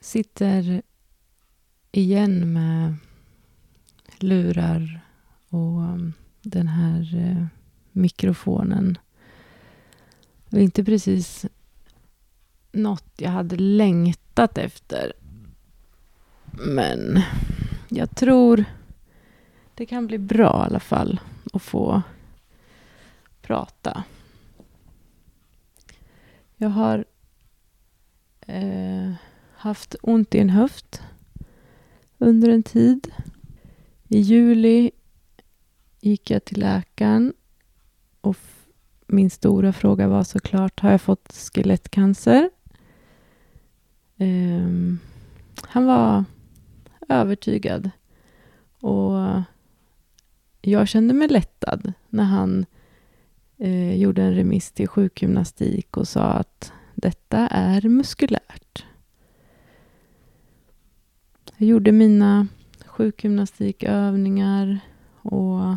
Sitter igen med lurar och den här mikrofonen. Det var inte precis något jag hade längtat efter. Men jag tror det kan bli bra i alla fall att få prata. Jag har haft ont i en höft under en tid. I juli gick jag till läkaren och min stora fråga var såklart, har jag fått skelettcancer? Han var övertygad och jag kände mig lättad när han gjorde en remiss till sjukgymnastik och sa att detta är muskulärt. Jag gjorde mina sjukgymnastikövningar och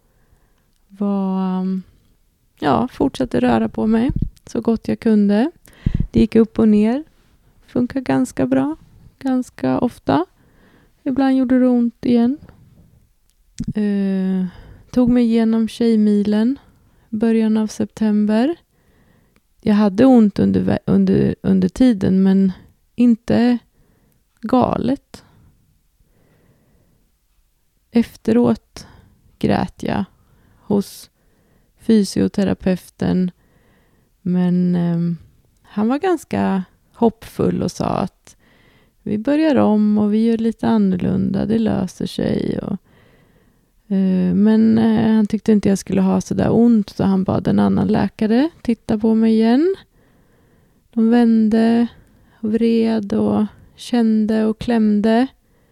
fortsatte röra på mig så gott jag kunde. Det gick upp och ner. Funkar ganska bra. Ganska ofta. Ibland gjorde det ont igen. Tog mig igenom Tjejmilen. Början av september. Jag hade ont under tiden men inte galet. Efteråt grät jag hos fysioterapeuten. Men han var ganska hoppfull och sa att vi börjar om och vi gör lite annorlunda. Det löser sig. Men han tyckte inte jag skulle ha så där ont. Så han bad en annan läkare titta på mig igen. De vände och vred och kände och klämde.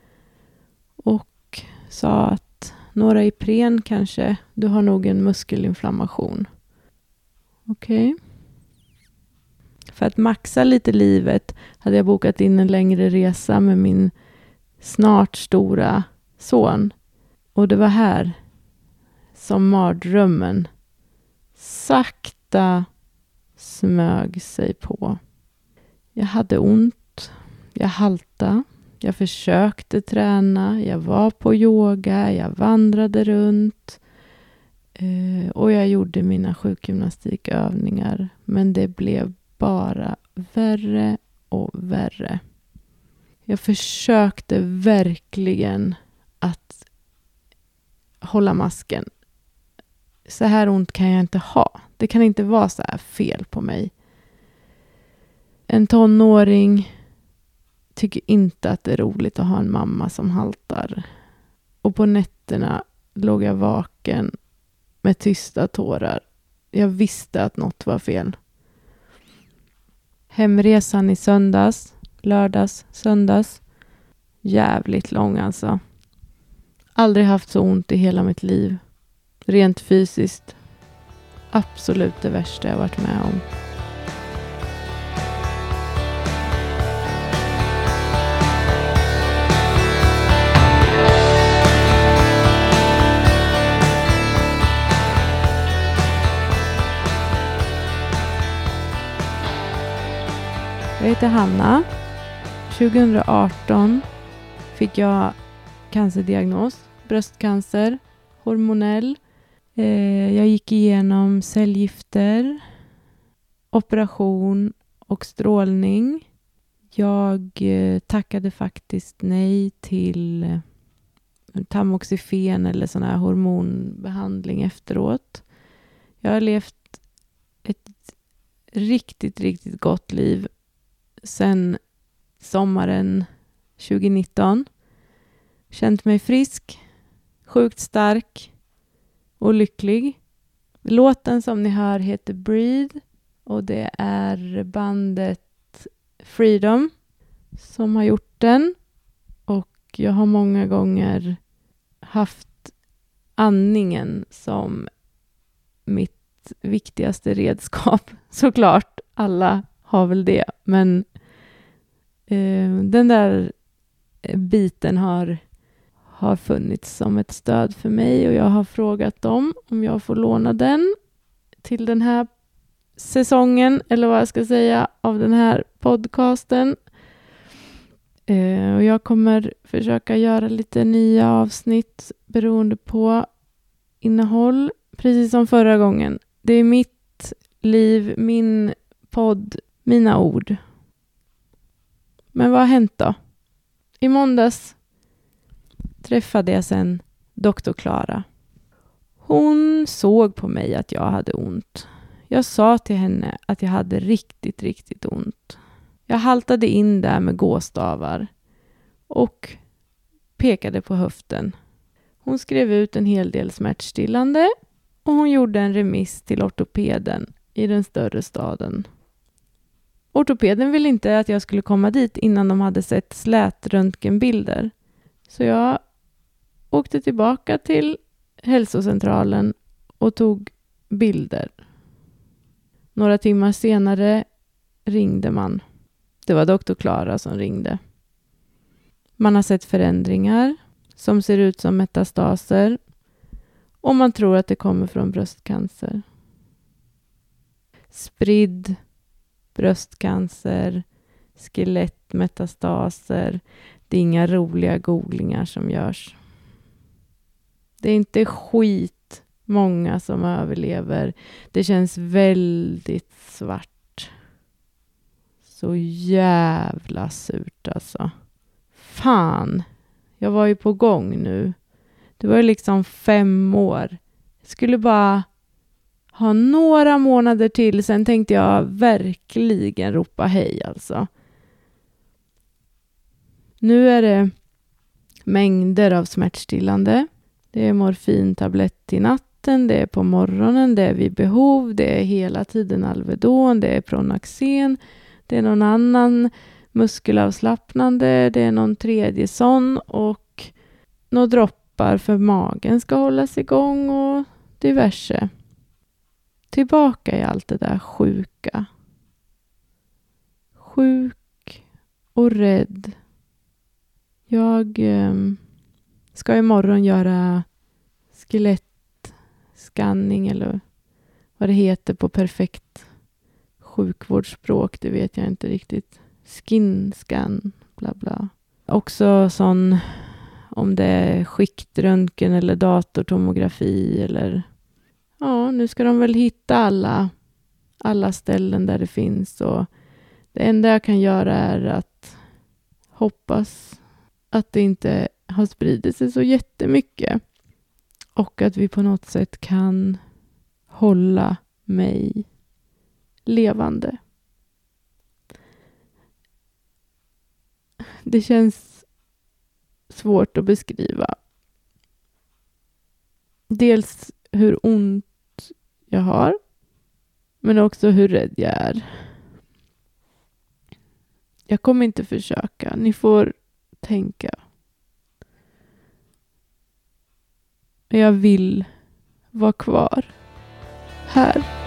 Och sa att några Ipren kanske. Du har nog en muskelinflammation. Okej. För att maxa lite livet hade jag bokat in en längre resa med min snart stora son. Och det var här som mardrömmen sakta smög sig på. Jag hade ont. Jag haltade. Jag försökte träna. Jag var på yoga. Jag vandrade runt. Och jag gjorde mina sjukgymnastikövningar. Men det blev bara värre och värre. Jag försökte verkligen att hålla masken. Så här ont kan jag inte ha. Det kan inte vara så här fel på mig. En tonåring tycker inte att det är roligt att ha en mamma som haltar. Och på nätterna låg jag vaken med tysta tårar. Jag visste att något var fel. Hemresan i söndags. Jävligt lång alltså. Aldrig haft så ont i hela mitt liv. Rent fysiskt. Absolut det värsta jag varit med om. Jag heter Hanna. 2018 fick jag cancerdiagnos. Bröstcancer. Hormonell. Jag gick igenom cellgifter. Operation och strålning. Jag tackade faktiskt nej till tamoxifen eller sån här hormonbehandling efteråt. Jag har levt ett riktigt, riktigt gott liv sen sommaren 2019. Känt mig frisk, sjukt stark och lycklig. Låten som ni hör heter Breathe och det är bandet Freedom som har gjort den. Och jag har många gånger haft andningen som mitt viktigaste redskap. Såklart, alla har väl det. Men den där biten har funnits som ett stöd för mig. Och jag har frågat dem om jag får låna den till den här säsongen. Eller vad jag ska säga av den här podcasten. Och jag kommer försöka göra lite nya avsnitt beroende på innehåll. Precis som förra gången. Det är mitt liv, min podd, mina ord. Men vad har hänt då? I måndags träffade jag sen doktor Klara. Hon såg på mig att jag hade ont. Jag sa till henne att jag hade riktigt, riktigt ont. Jag haltade in där med gåstavar och pekade på höften. Hon skrev ut en hel del smärtstillande och hon gjorde en remiss till ortopeden i den större staden. Ortopeden ville inte att jag skulle komma dit innan de hade sett slätröntgenbilder. Så jag åkte tillbaka till hälsocentralen och tog bilder. Några timmar senare ringde man. Det var doktor Klara som ringde. Man har sett förändringar som ser ut som metastaser och man tror att det kommer från bröstcancer. Spridd bröstcancer, skelettmetastaser. Det är inga roliga googlingar som görs. Det är inte skit många som överlever. Det känns väldigt svart. Så jävla surt alltså. Fan, jag var ju på gång nu. Det var ju liksom 5 år. Jag skulle bara ha några månader till. Sen tänkte jag verkligen ropa hej alltså. Nu är det mängder av smärtstillande. Det är morfintablett till natten. Det är på morgonen. Det är vid behov. Det är hela tiden Alvedon. Det är Pronaxen. Det är någon annan muskelavslappnande. Det är någon tredje sån. Och några droppar för magen ska hållas igång. Och diverse. Tillbaka i allt det där sjuka. Sjuk och rädd. Jag ska imorgon göra skelettskanning eller vad det heter på perfekt sjukvårdsspråk. Det vet jag inte riktigt. Skin scan, bla bla. Också sån om det är skiktröntgen eller datortomografi eller ja, nu ska de väl hitta alla ställen där det finns och det enda jag kan göra är att hoppas att det inte har spridit sig så jättemycket och att vi på något sätt kan hålla mig levande. Det känns svårt att beskriva. Dels hur ont jag har, men också hur rädd jag är. Jag kommer inte försöka. Ni får tänka. Jag vill vara kvar här.